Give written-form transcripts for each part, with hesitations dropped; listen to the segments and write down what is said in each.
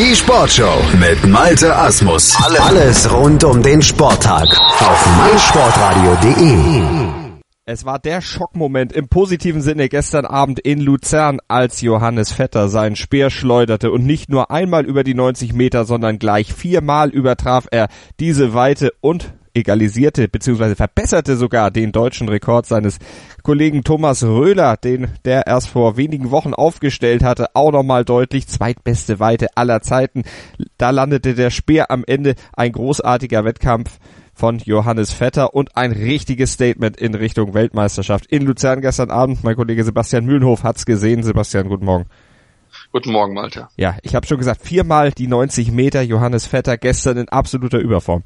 Die Sportshow mit Malte Asmus. Alles rund um den Sporttag auf meinsportradio.de. Es war der Schockmoment im positiven Sinne gestern Abend in Luzern, als Johannes Vetter seinen Speer schleuderte und nicht nur einmal über die 90 Meter, sondern gleich 4-mal übertraf er diese Weite und egalisierte bzw. verbesserte sogar den deutschen Rekord seines Kollegen Thomas Röhler, der erst vor wenigen Wochen aufgestellt hatte, auch nochmal deutlich, zweitbeste Weite aller Zeiten. Da landete der Speer am Ende, ein großartiger Wettkampf von Johannes Vetter und ein richtiges Statement in Richtung Weltmeisterschaft in Luzern gestern Abend. Mein Kollege Sebastian Mühlenhof hat's gesehen. Sebastian, guten Morgen. Guten Morgen, Malte. Ja, ich habe schon gesagt, 4-mal die 90 Meter, Johannes Vetter gestern in absoluter Überform.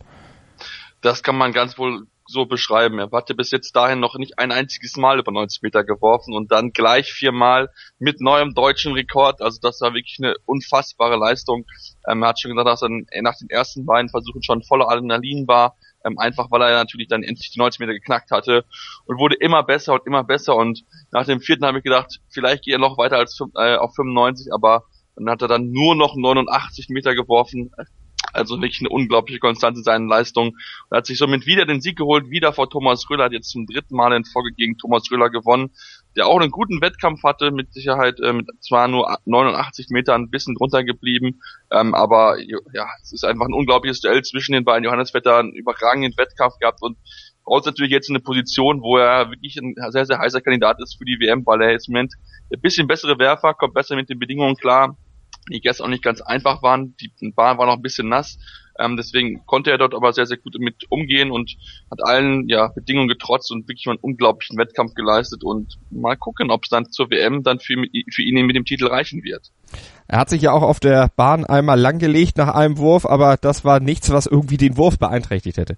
Das kann man ganz wohl so beschreiben. Er hatte bis jetzt dahin noch nicht ein einziges Mal über 90 Meter geworfen und dann gleich 4-mal mit neuem deutschen Rekord. Also das war wirklich eine unfassbare Leistung. Er hat schon gesagt, dass er nach den ersten beiden Versuchen schon voller Adrenalin war. Einfach weil er natürlich dann endlich die 90 Meter geknackt hatte und wurde immer besser und nach dem vierten habe ich gedacht, vielleicht geht er noch weiter als auf 95, aber dann hat er dann nur noch 89 Meter geworfen. Also wirklich eine unglaubliche Konstanz in seinen Leistungen. Er hat sich somit wieder den Sieg geholt, wieder vor Thomas Röhler, hat jetzt zum dritten Mal in Folge gegen Thomas Röhler gewonnen, der auch einen guten Wettkampf hatte, mit Sicherheit, mit zwar nur 89 Metern ein bisschen drunter geblieben, aber ja, es ist einfach ein unglaubliches Duell zwischen den beiden. Johannes Vetter einen überragenden Wettkampf gehabt und braucht natürlich jetzt in eine Position, wo er wirklich ein sehr, sehr heißer Kandidat ist für die WM, weil er jetzt im Moment ein bisschen bessere Werfer, kommt besser mit den Bedingungen klar, die gestern auch nicht ganz einfach waren. Die Bahn war noch ein bisschen nass. Deswegen konnte er dort aber sehr, sehr gut mit umgehen und hat allen Bedingungen getrotzt und wirklich mal einen unglaublichen Wettkampf geleistet. Und mal gucken, ob es dann zur WM dann für ihn mit dem Titel reichen wird. Er hat sich ja auch auf der Bahn einmal langgelegt nach einem Wurf, aber das war nichts, was irgendwie den Wurf beeinträchtigt hätte.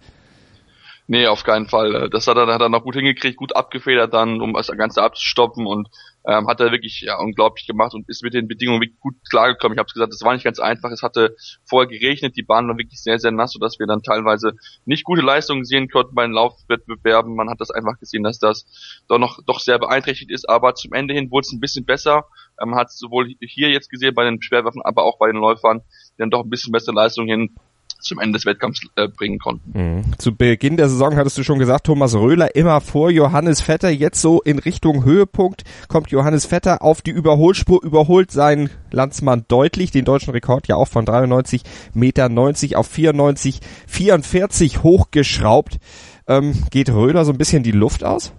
Nee, auf keinen Fall. Das hat er noch gut hingekriegt, gut abgefedert dann, um das Ganze abzustoppen und hat er wirklich unglaublich gemacht und ist mit den Bedingungen wirklich gut klargekommen. Ich habe es gesagt, das war nicht ganz einfach. Es hatte vorher geregnet, die Bahn war wirklich sehr, sehr nass, sodass wir dann teilweise nicht gute Leistungen sehen konnten bei den Laufwettbewerben. Man hat das einfach gesehen, dass das doch sehr beeinträchtigt ist, aber zum Ende hin wurde es ein bisschen besser. Man hat es sowohl hier jetzt gesehen bei den Schwerwerfen, aber auch bei den Läufern, die dann doch ein bisschen bessere Leistungen hin zum Ende des Wettkampfs bringen konnten. Zu Beginn der Saison hattest du schon gesagt, Thomas Röhler immer vor Johannes Vetter. Jetzt so in Richtung Höhepunkt kommt Johannes Vetter auf die Überholspur, überholt seinen Landsmann deutlich, den deutschen Rekord ja auch von 93,90 Meter auf 94,44 hochgeschraubt. Geht Röhler so ein bisschen die Luft aus?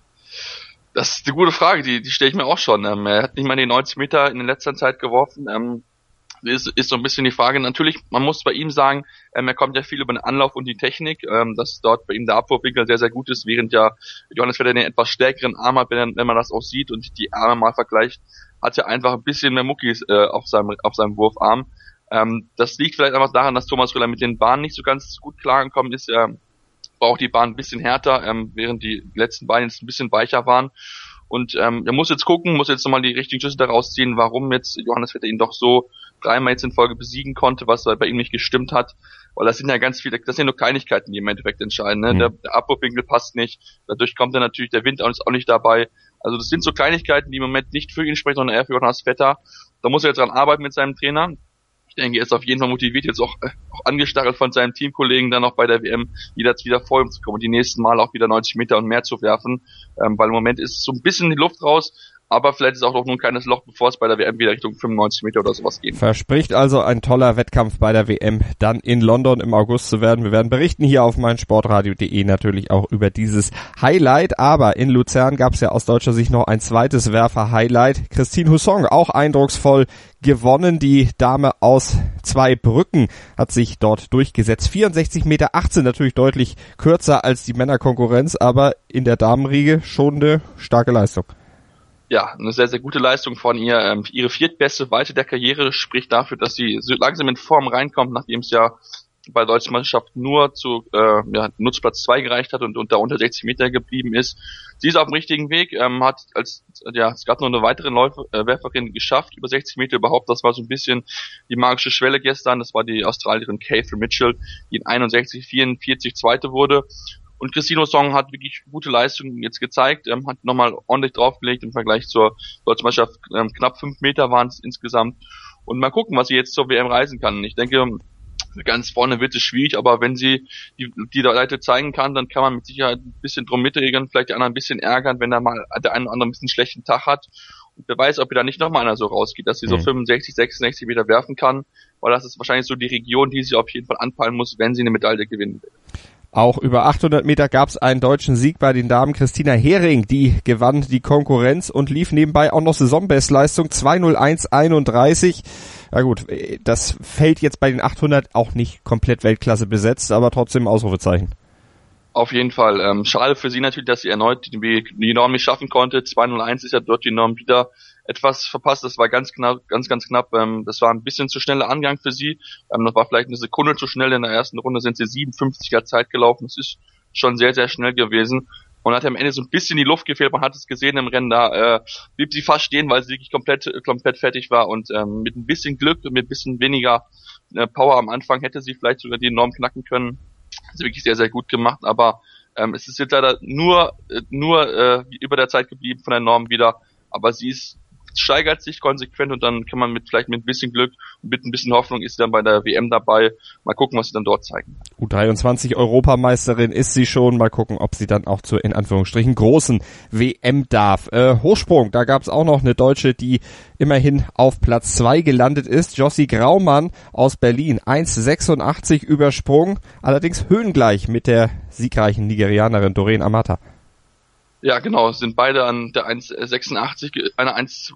Das ist eine gute Frage, die stelle ich mir auch schon. Er hat nicht mal die 90 Meter in letzter Zeit geworfen. Ist so ein bisschen die Frage. Natürlich, man muss bei ihm sagen, er kommt ja viel über den Anlauf und die Technik, dass dort bei ihm der Abwurfwinkel sehr, sehr gut ist, während ja Johannes Vetter den etwas stärkeren Arm hat, wenn man das auch sieht und die Arme mal vergleicht, hat er einfach ein bisschen mehr Muckis auf seinem Wurfarm. Das liegt vielleicht einfach daran, dass Thomas Röhler mit den Bahnen nicht so ganz gut klargekommen ist. Er braucht die Bahn ein bisschen härter, während die letzten Beine jetzt ein bisschen weicher waren. Und er muss jetzt gucken, muss jetzt nochmal die richtigen Schlüsse daraus ziehen, warum jetzt Johannes Vetter ihn doch so dreimal jetzt in Folge besiegen konnte, was bei ihm nicht gestimmt hat. Weil das sind ja ganz viele, das sind nur Kleinigkeiten, die im Endeffekt entscheiden. Ne? Der Abwurfwinkel passt nicht, dadurch kommt dann natürlich der Wind ist auch nicht dabei. Also das sind so Kleinigkeiten, die im Moment nicht für ihn sprechen, sondern eher für Johannes Vetter. Da muss er jetzt dran arbeiten mit seinem Trainer. Ich denke, er ist auf jeden Fall motiviert, jetzt auch angestachelt von seinem Teamkollegen dann noch bei der WM wieder vor ihm zu kommen und die nächsten Mal auch wieder 90 Meter und mehr zu werfen, weil im Moment ist so ein bisschen die Luft raus, aber vielleicht ist auch noch nur ein kleines Loch, bevor es bei der WM wieder Richtung 95 Meter oder sowas geht. Verspricht also ein toller Wettkampf bei der WM dann in London im August zu werden. Wir werden berichten hier auf meinsportradio.de natürlich auch über dieses Highlight, aber in Luzern gab es ja aus deutscher Sicht noch ein zweites Werfer-Highlight. Christine Husson, auch eindrucksvoll gewonnen. Die Dame aus Zweibrücken hat sich dort durchgesetzt. 64,18 Meter, natürlich deutlich kürzer als die Männerkonkurrenz, aber in der Damenriege schon eine starke Leistung. Ja, eine sehr, sehr gute Leistung von ihr. Ihre viertbeste Weite der Karriere spricht dafür, dass sie so langsam in Form reinkommt, nachdem es ja bei der deutschen Meisterschaft nur zu Platz 2 gereicht hat und unter 60 Meter geblieben ist. Sie ist auf dem richtigen Weg, es gab noch eine weitere Werferin geschafft, über 60 Meter überhaupt. Das war so ein bisschen die magische Schwelle gestern. Das war die Australierin Catherine Mitchell, die in 61,44 Zweite wurde. Und Cristino Song hat wirklich gute Leistungen jetzt gezeigt, hat nochmal ordentlich draufgelegt im Vergleich zur deutschen Mannschaft. Knapp 5 Meter waren es insgesamt. Und mal gucken, was sie jetzt zur WM reisen kann. Ich denke, ganz vorne wird es schwierig, aber wenn sie die Leute zeigen kann, dann kann man mit Sicherheit ein bisschen drum mitregeln, vielleicht die anderen ein bisschen ärgern, wenn da mal der eine oder andere ein bisschen schlechten Tag hat. Und wer weiß, ob da nicht nochmal einer so rausgeht, dass sie so 65, 66 Meter werfen kann, weil das ist wahrscheinlich so die Region, die sie auf jeden Fall anpeilen muss, wenn sie eine Medaille gewinnen will. Auch über 800 Meter gab es einen deutschen Sieg bei den Damen. Christina Hering, die gewann die Konkurrenz und lief nebenbei auch noch Saisonbestleistung 2:01:31. Na gut, das fällt jetzt bei den 800 auch nicht komplett Weltklasse besetzt, aber trotzdem Ausrufezeichen. Auf jeden Fall. Schade für sie natürlich, dass sie erneut die Norm nicht schaffen konnte. 2:01 ist ja dort die Norm wieder etwas verpasst. Das war ganz knapp. Das war ein bisschen zu schneller Angang für sie. Das war vielleicht eine Sekunde zu schnell. In der ersten Runde sind sie 57er Zeit gelaufen. Das ist schon sehr, sehr schnell gewesen. Und hat am Ende so ein bisschen die Luft gefehlt. Man hat es gesehen im Rennen, da blieb sie fast stehen, weil sie wirklich komplett fertig war. Und mit ein bisschen Glück und mit ein bisschen weniger Power am Anfang hätte sie vielleicht sogar die Norm knacken können. Das ist wirklich sehr, sehr gut gemacht, aber es ist jetzt leider nur über der Zeit geblieben von der Norm wieder, aber sie steigert sich konsequent und dann kann man vielleicht mit ein bisschen Glück und mit ein bisschen Hoffnung ist sie dann bei der WM dabei. Mal gucken, was sie dann dort zeigen. U23 Europameisterin ist sie schon. Mal gucken, ob sie dann auch zur in Anführungsstrichen großen WM darf. Hochsprung, da gab es auch noch eine Deutsche, die immerhin auf Platz 2 gelandet ist. Jossi Graumann aus Berlin, 1,86 übersprungen, allerdings höhengleich mit der siegreichen Nigerianerin Doreen Amata. Ja, genau, sind beide an der 1,86, eine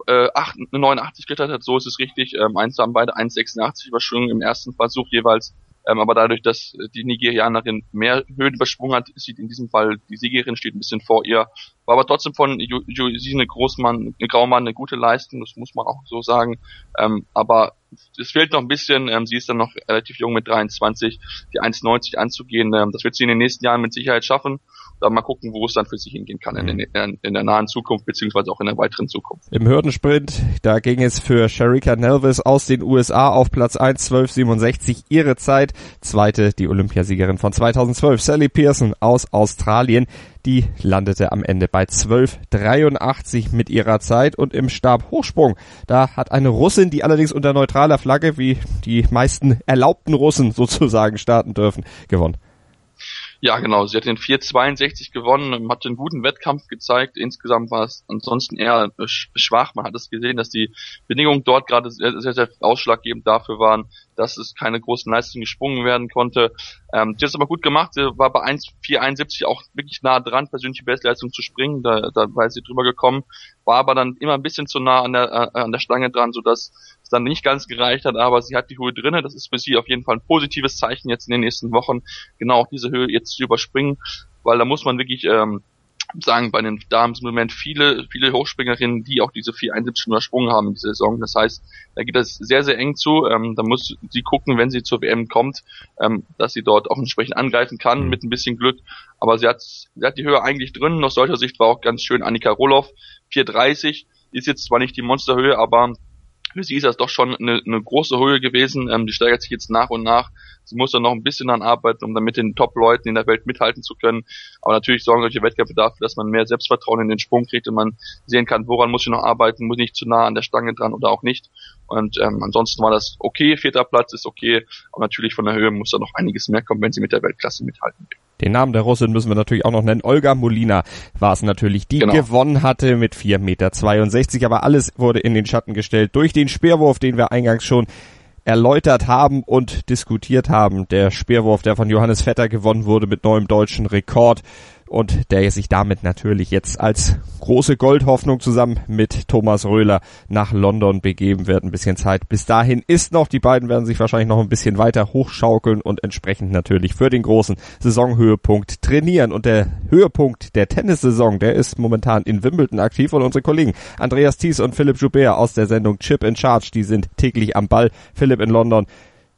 1,89 geklettert, so ist es richtig. Eins haben beide 1,86 übersprungen im ersten Versuch jeweils. Aber dadurch, dass die Nigerianerin mehr Höhen übersprungen hat, sieht in diesem Fall die Siegerin steht ein bisschen vor ihr. War aber trotzdem von Josine Graumann eine gute Leistung, das muss man auch so sagen. Aber es fehlt noch ein bisschen, sie ist dann noch relativ jung mit 23, die 1,90 anzugehen. Das wird sie in den nächsten Jahren mit Sicherheit schaffen. Da mal gucken, wo es dann für sie hingehen kann in der nahen Zukunft, beziehungsweise auch in der weiteren Zukunft. Im Hürdensprint, da ging es für Sherika Nelvis aus den USA auf Platz 1, 12,67 ihre Zeit. Zweite, die Olympiasiegerin von 2012, Sally Pearson aus Australien. Die landete am Ende bei 12,83 mit ihrer Zeit. Und im Stabhochsprung, da hat eine Russin, die allerdings unter neutraler Flagge, wie die meisten erlaubten Russen sozusagen starten dürfen, gewonnen. Ja, genau. Sie hat den 4,62 gewonnen, hat einen guten Wettkampf gezeigt. Insgesamt war es ansonsten eher schwach. Man hat es gesehen, dass die Bedingungen dort gerade sehr, sehr, sehr ausschlaggebend dafür waren, dass es keine großen Leistungen gesprungen werden konnte. Sie hat es aber gut gemacht. Sie war bei 4,71 auch wirklich nah dran, persönliche Bestleistung zu springen. Da war sie drüber gekommen, war aber dann immer ein bisschen zu nah an der Stange dran, sodass es dann nicht ganz gereicht hat, aber sie hat die Höhe drinne. Das ist für sie auf jeden Fall ein positives Zeichen jetzt in den nächsten Wochen, genau auch diese Höhe jetzt zu überspringen, weil da muss man wirklich sagen, bei den Damen im Moment viele Hochspringerinnen, die auch diese 4,71 übersprungen haben in dieser Saison. Das heißt, da geht das sehr, sehr eng zu. Da muss sie gucken, wenn sie zur WM kommt, dass sie dort auch entsprechend angreifen kann mit ein bisschen Glück. Aber sie hat die Höhe eigentlich drin. Aus solcher Sicht war auch ganz schön Annika Roloff. 4,30 ist jetzt zwar nicht die Monsterhöhe, aber für sie ist das doch schon eine große Höhe gewesen. Die steigert sich jetzt nach und nach. Sie muss dann noch ein bisschen daran arbeiten, um dann mit den Top-Leuten in der Welt mithalten zu können. Aber natürlich sorgen solche Wettkämpfe dafür, dass man mehr Selbstvertrauen in den Sprung kriegt und man sehen kann, woran muss ich noch arbeiten, muss ich nicht zu nah an der Stange dran oder auch nicht. Und ansonsten war das okay. 4. Platz ist okay. Aber natürlich von der Höhe muss da noch einiges mehr kommen, wenn sie mit der Weltklasse mithalten will. Den Namen der Russin müssen wir natürlich auch noch nennen. Olga Molina war es natürlich, die gewonnen hatte mit 4,62 Meter. Aber alles wurde in den Schatten gestellt durch den Speerwurf, den wir eingangs schon erläutert haben und diskutiert haben. Der Speerwurf, der von Johannes Vetter gewonnen wurde mit neuem deutschen Rekord und der sich damit natürlich jetzt als große Goldhoffnung zusammen mit Thomas Röhler nach London begeben wird. Ein bisschen Zeit bis dahin ist noch. Die beiden werden sich wahrscheinlich noch ein bisschen weiter hochschaukeln und entsprechend natürlich für den großen Saisonhöhepunkt trainieren. Und der Höhepunkt der Tennissaison, der ist momentan in Wimbledon aktiv und unsere Kollegen Andreas Thies und Philipp Joubert aus der Sendung Chip in Charge, die sind täglich am Ball. Philipp in London,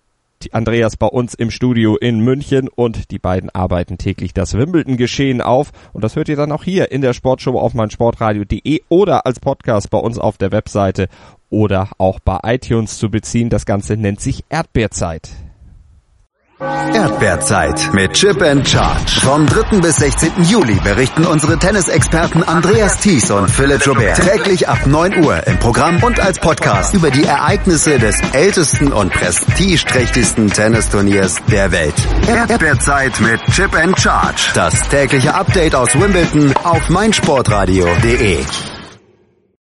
Andreas bei uns im Studio in München und die beiden arbeiten täglich das Wimbledon-Geschehen auf und das hört ihr dann auch hier in der Sportshow auf meinsportradio.de oder als Podcast bei uns auf der Webseite oder auch bei iTunes zu beziehen. Das Ganze nennt sich Erdbeerzeit. Erdbeerzeit mit Chip and Charge. Vom 3. bis 16. Juli berichten unsere Tennisexperten Andreas Thies und Philipp Joubert täglich ab 9 Uhr im Programm und als Podcast über die Ereignisse des ältesten und prestigeträchtigsten Tennisturniers der Welt. Erdbeerzeit mit Chip and Charge. Das tägliche Update aus Wimbledon auf meinsportradio.de.